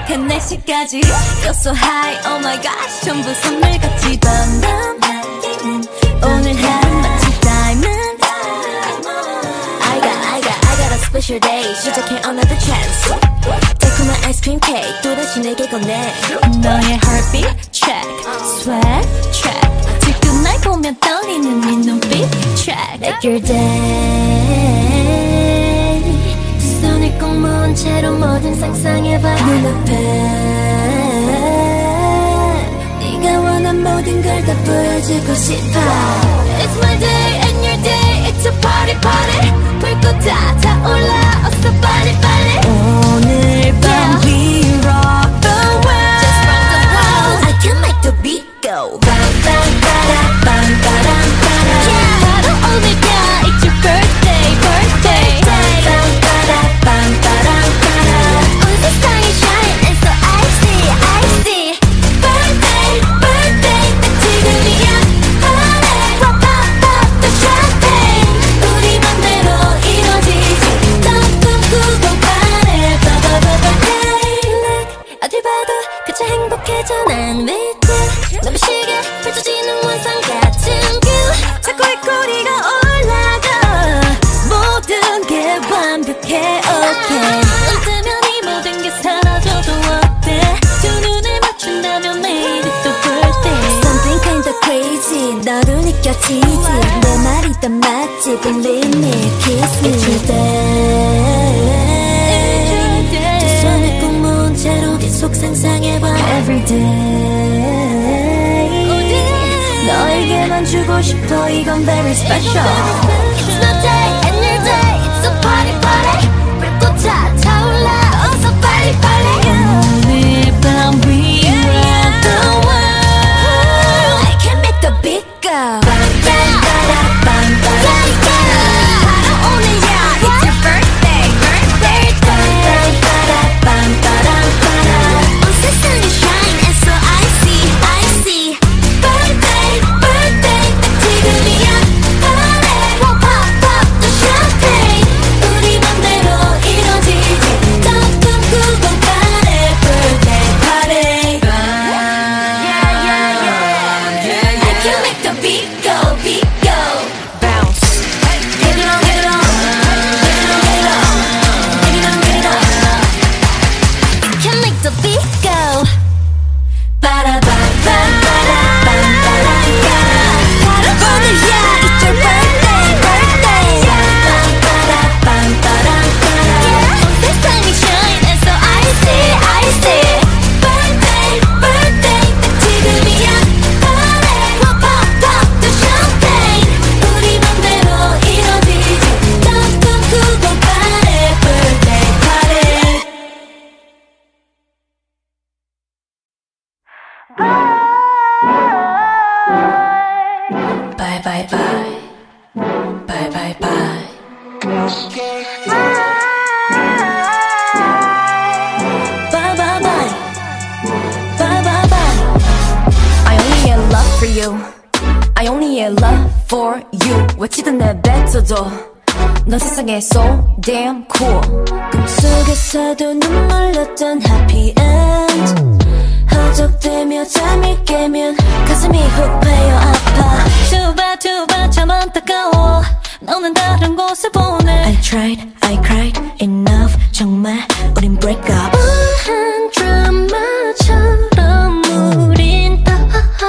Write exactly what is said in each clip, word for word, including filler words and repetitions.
새벽 한 네 시까지 You're so high, oh my gosh 전부 선물같이 밤밤 오늘 하루 마치 diamond I got, I got, I got a special day 시작해 another chance 달콤한 아이스크림 케이크 또다시 내게 건네 너의 heartbeat check sweat check 지금 날 보면 떨리는 네 눈빛 check Take your day 두 손을 꼭 모은 채로 뭐든 상상해봐 눈앞에 네가 원한 모든 걸 다 보여주고 싶어 It's my day and your day It's a party party 불꽃 다 타올라 어서 빨리 빨리 오늘 밤 yeah. We rock the world Just rock the world I can make the beat go 빰빰빠라빰빠람빠라 Yeah 바로 오늘야 It's your birthday birthday 빰빰빠라빰빠람빠라 온 세상이 shine and so icy icy Birthday birthday 딱 지금이야 Party pop pop pop the champagne 우리 맘대로 이뤄지지 더 꿈꾸고 party pop pop pop birthday Look 어딜 봐도 그저 행복해져 난 with you 눈부시게 펼쳐지는 원상 같은 view 자꾸 이 꼬리가 올라가 모든 게 완벽해 okay 눈 뜨면 이 모든 게 사라져도 어때 두 눈을 맞춘다면 매일 또 birthday Something kinda crazy 너도 느껴지지 내 말이 다 맞지 Believe me kiss me It's your day 두 손을 꼭 모은 채로 계속 상상해봐 Everyday 너에게만 주고 싶어 이건 very special It's my day and your day It's a party party 불꽃 다 타올라 어서 빨리 빨리 오늘 밤 we rock the world I can make the beat go 빰빰빠라빰빠라 바로 오늘야 It's your birthday birthday 빰빰빠라빰빠람빠라 온 세상이 shine and so icy icy Birthday birthday 딱 지금이야 Party pop pop pop the champagne 우리 맘대로 이뤄지지 더 꿈꾸고 party birthday party Yeah yeah yeah I can make the beat go beat go Bounce Get it on get it on Get it on get it on Get it on get it on I can make the beat go Bye bye bye Bye bye bye Bye bye bye Bye bye bye I only had love for you I only had love for you 외치던 내 뱉어도 너 세상에 so damn cool 꿈속에서도 눈물 났던 happy end 허적대며 잠이 깨면 가슴이 훅 패여 아파 Too bad too bad 참 안타까워 너는 다른 곳에 보내 I tried I cried enough 정말 우린 break up 우한 드라마처럼 우린 다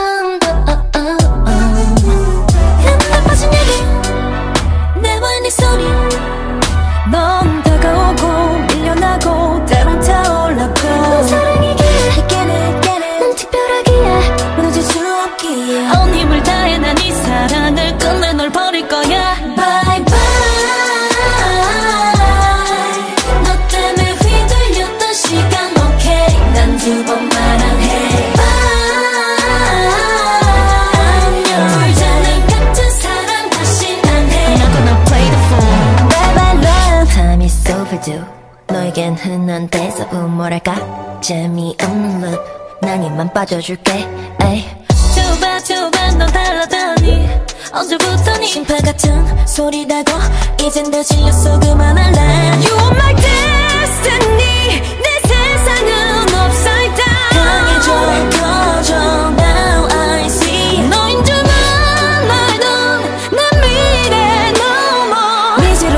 옛날 빠진 얘기 내와 네 소리 넌 다가오고 밀려나고 때론 타올라고 사랑이기에 Get it get it 난 특별하기에 무너질 수 없기에 온 힘을 다해 난 이 사랑을 끝내 널 버릴 거야 Bye bye 너 때문에 휘둘렸던 시간 okay 난 두 번 말안해 안녕 불자는 같은 사랑 다신 안 해 I'm not gonna play the fool Bye bye love Time is overdue 너에겐 흔한 대사부 뭐랄까 재미없는 loop 난 이만 빠져줄게 에이 Too bad too bad 넌 달라다니 언제부터니 심파 같은 소리 나고 이젠 다 질렸어 그만할래 You are my destiny 내 세상은 없어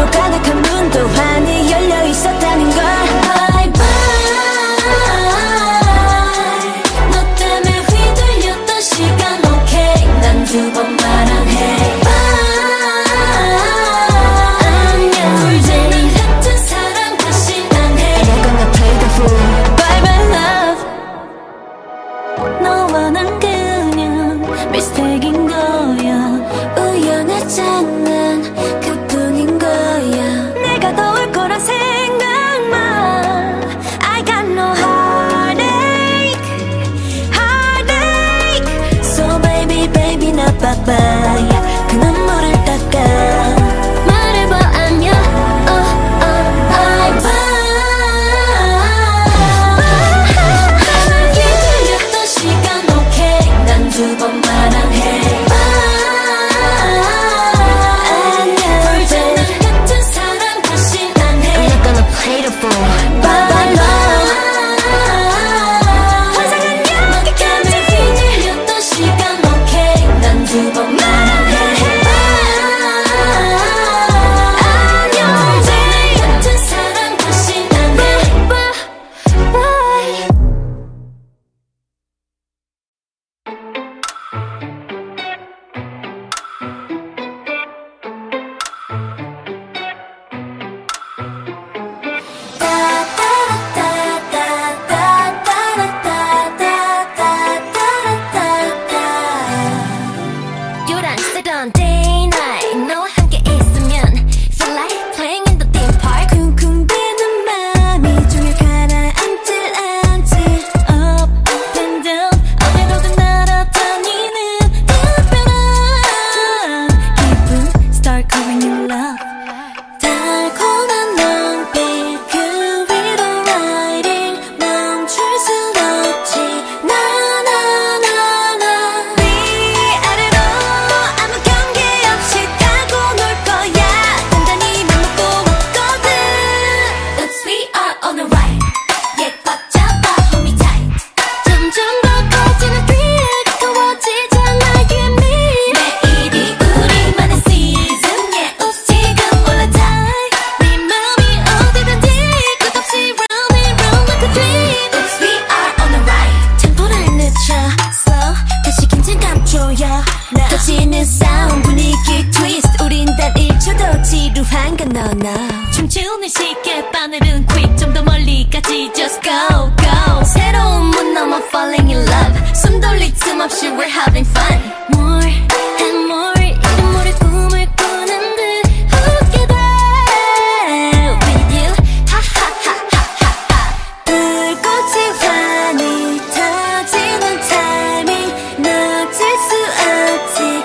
까닭한 문도 환히 열려 있었다는 걸. Bye bye. 너 때문에 휘둘렸던 시간 okay. 난 두 번 말안해. 안녕. 불제는 같은 사랑 다신 안 해. I'm not gonna play the fool. Bye bye love. 너와 난 그냥 미스테이크인 거야. 우연의 장난 그뿐인 거야. 내가 더 올 거란 생각만. I got no heartache, heartache. So baby baby 나 빠빠야. 그 눈물을 닦아. 말해봐 안녕. oh, oh, bye bye. 휘둘렸던 시간 okay. 난 두 번 말안해. 춤추는 시계 바늘은 quick 좀 더 멀리까지 just go go. 새로운 문 넘어 falling in love. 숨 돌릴 틈 없이 we're having fun. More and more 이런 모래 꿈을 꾸는 듯 웃게 돼 with you. 하하하하하. 불꽃이 환히 터지는 타이밍 놓칠 수 없지.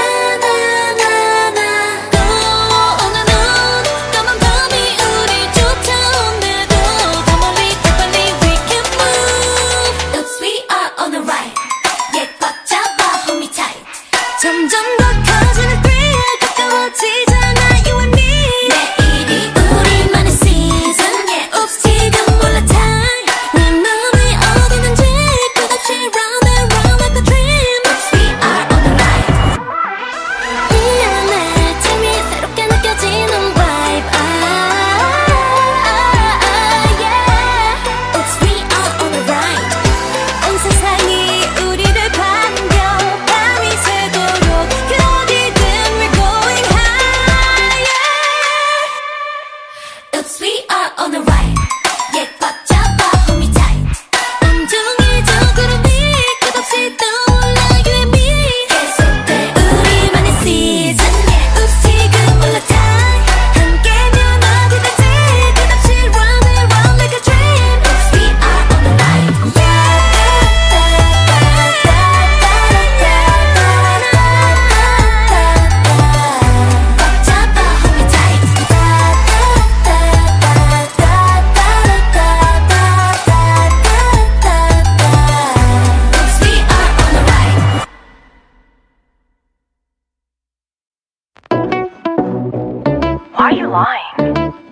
점점 더 커지는 thrill 가까워지잖아 you and me. 내일이 우리만의 season yeah. Oops 지금 몰라 time. 내 맘이 어디 있는지 끝없이 round and round like a dream. Oops we are on the ride. 이 안에 재미 새롭게 느껴지는 vibe. ah, ah, ah, yeah. Oops we are on the ride. 온 세상이 우리를 반겨. We are on the right. Yeah, 꽉 잡아, hold me tight. 온종일 저 구름 위 끝없이 떠올라 you and me. 계속돼 우리만의 season. Yeah, oops 지금 몰라 time. 함께면 어디든지 끝없이 round and round like a dream. Oops we are on the right. 꽉 잡아, hold me tight. Why are you lying?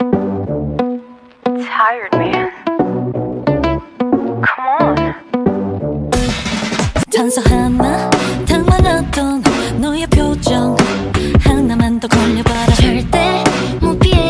Tired, man. Come on. 단서 하나 당황했던 너의 표정 하나만 더 걸려봐라. 절대 못 피해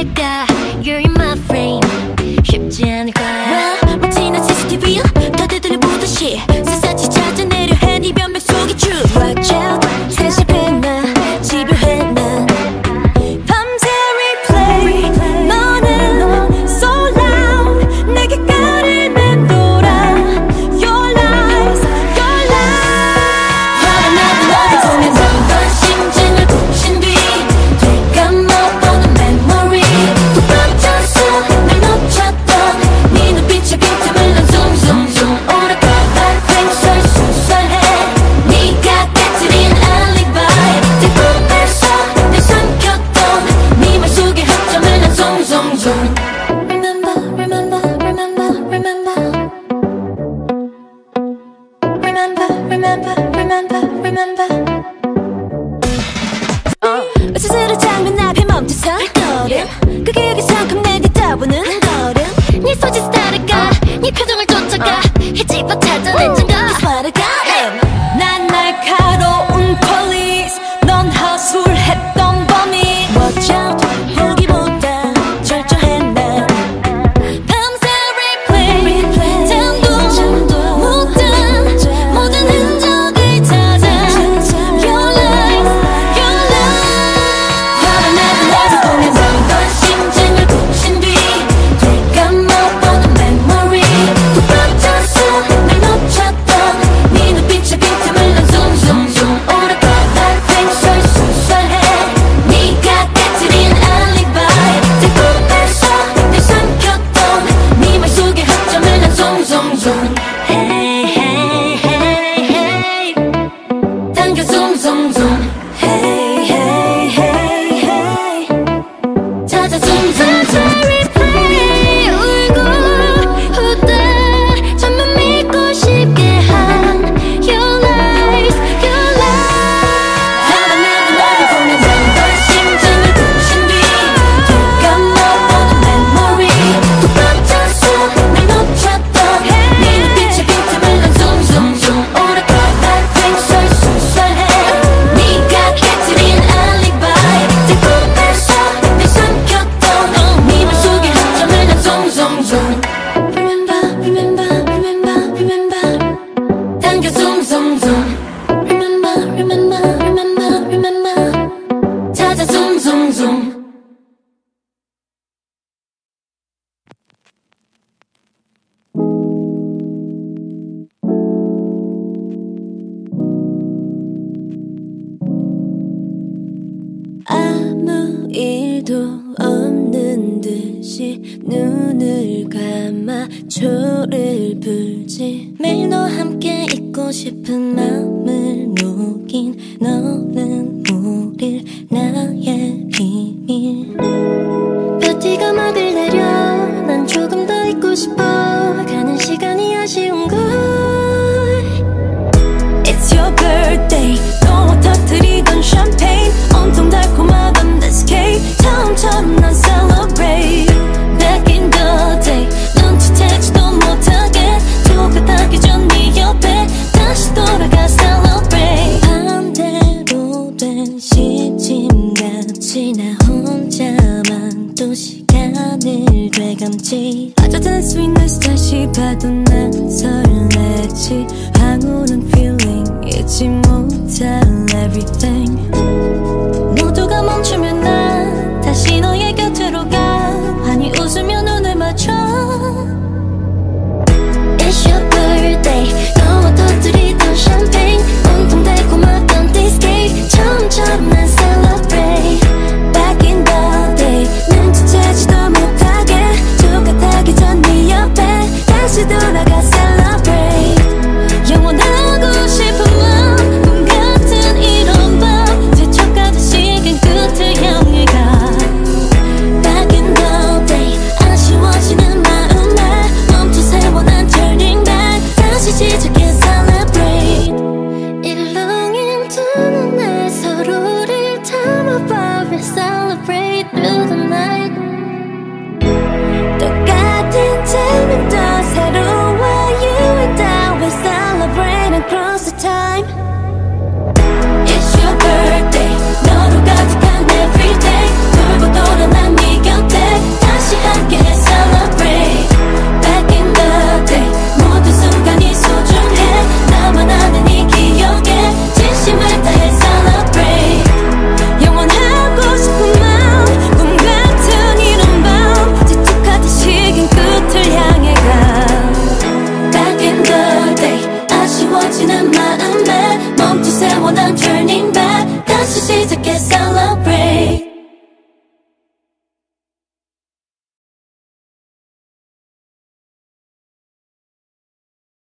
송송송. Remember, remember, remember, remember. Remember, remember, remember, remember. 스스로 장면 앞에 멈춰서 한 걸음 그 기억이 성큼 내 뒤떠보는 한 걸음 네 손짓 따라가 네 표정을 쫓아가 헤집어 찾아낸 증거 That's what I got him. 난 날카로운 police 넌 하술했던 범인 Watch out 보기보다 철저해 난 밤새 replay 잠도 묻은 모든 흔적을 찾아 Your lies, your lies. 화를 내고 나를 보면 넌 심장을 부신 뒤 되감아보는 memory 또 빠졌어 날 놓쳤던 네 눈빛의 빈틈을 난 zoom zoom 오랫동안 횡설 수설해 네가 깨트린 alibi 내 꿈에서 늘 삼켰던 네 말 속의 허점을 난 zoom zoom zoom Hey hey hey hey 당겨 zoom zoom zoom Hey hey hey hey 찾아 zoom zoom zoom replay 울고 웃다 전부 믿고 싶게 한 Your lies, your lies. 화가 나고 나를 보면 넌 심장을 부신 뒤 되감아보는 memory 또 빠졌어 날 놓쳤던 네 눈빛의 빈틈을 난 zoom zoom zoom 오랫동안 횡설 수설해 네가 깨트린 alibi 내 꿈에서 늘 삼켰던 네 말 속의 허점을 난 zoom zoom zoom Remember, remember, remember, remember 당겨 zoom zoom zoom Remember, remember, remember, remember 찾아 zoom zoom zoom 아무 일도 없는 듯이 눈을 감아 초를 불지 매일 너와 함께 있고 싶은 마음을 녹인 너는 우릴 나의 비밀 볕티가 막을 내려 난 조금 더 있고 싶어 가는 시간이 아쉬운걸 It's your birthday 너와 터뜨리던 샴페인 온통 달콤하던 this cake 처음처럼 난 celebrate Back in the day 눈치채지도 못하게 똑같하기 전 네 옆에 다시 돌아가 celebrate 반대로 된 시침같이 나 혼자만 또 시간을 되감지 어쩌든 sweetness 다시 봐도 난 설레지 황홀한 feeling 잊지 못할 everything 모두가 멈추면